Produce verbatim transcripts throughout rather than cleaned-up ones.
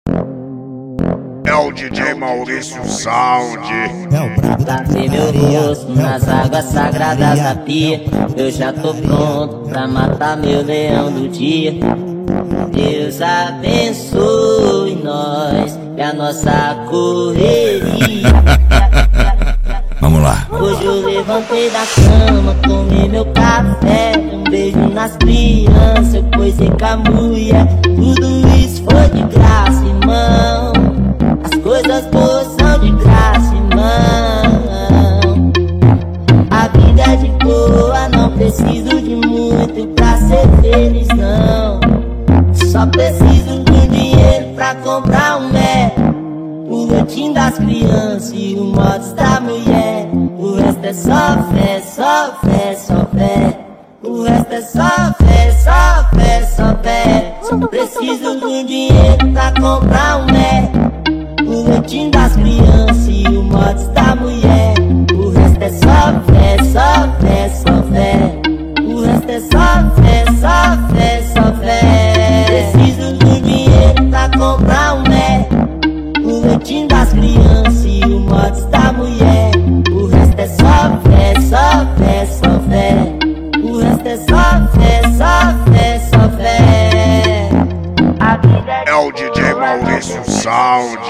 É o D J Maurício Sound. Lavei meu rosto nas águas sagradas da pia. Eu já tô pronto pra matar meu leão do dia. Deus abençoe nós e a nossa correria. Vamos lá. Hoje eu levantei da cama, tomei meu café, um beijo nas crianças, eu coisei com a mulher. Tudo isso foi de graça, irmão. As coisas boas são de graça, irmão. A vida é de boa, não preciso de muito pra ser feliz, não. Só preciso de dinheiro pra comprar um Mac, o leitinho das crianças e o mods da mulher. O resto é só fé, só fé, só fé. O resto é só fé, só fé, só fé. Só preciso de dinheiro pra comprar um Mac, o leitinho das crianças e o mods da mulher. O resto é só fé, só fé, só fé. O resto é só fé, só fé, só fé. Preciso de dinheiro pra comprar um Mac, o leitinho das crianças e o mods da mulher. O resto é só fé, só fé, só fé. O resto é só fé, só fé, só fé. A vida é, É o D J Maurício Sound.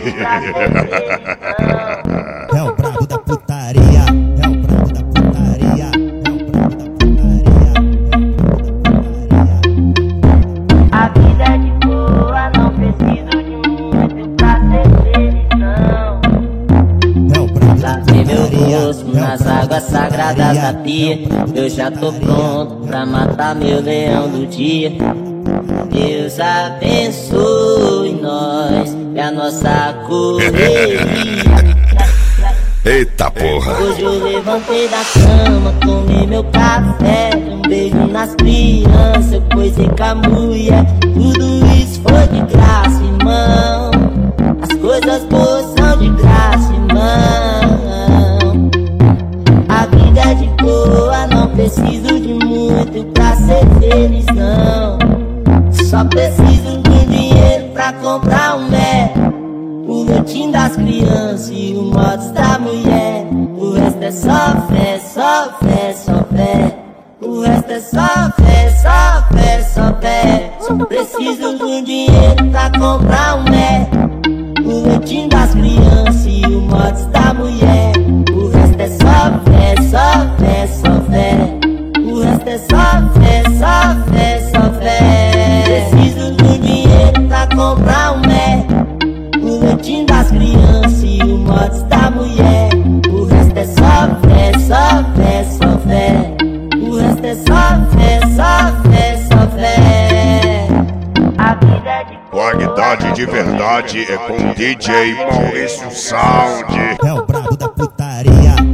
É o brabo da putaria. É o brabo da putaria. É o brabo da putaria. A vida é de boa, não preciso de muito pra ser feliz, não. É o brabo da Lavei meu putaria. rosto nas águas sagradas da pia. Eu já tô pronto pra matar meu leão do dia. Deus abençoe nós e a nossa correria. Eita porra. Hoje eu levantei da cama, tomei meu café, um beijo nas crianças, eu coisei com a mulher. Tudo isso foi de graça, irmão. As coisas boas são de graça, irmão. A vida é de boa, não preciso de muito pra ser feliz, não. Só preciso de dinheiro pra comprar um Mac, o leitinho das crianças e o mods da mulher. O resto é só fé, só fé, só fé. O resto é só fé, só fé, só fé. Só preciso de dinheiro pra comprar um Mac, o leitinho das crianças e o mods da mulher. O resto é só fé, só fé, só fé. O resto é só fé, só fé, só fé. Preciso de dinheiro pra comprar um Mac, o leitinho das crianças e o mods da mulher. O resto é só fé, só fé, só fé. O resto é só fé, só fé, só fé. A vida é de Qualidade de verdade é com D J Maurício Sound. É o brabo da putaria.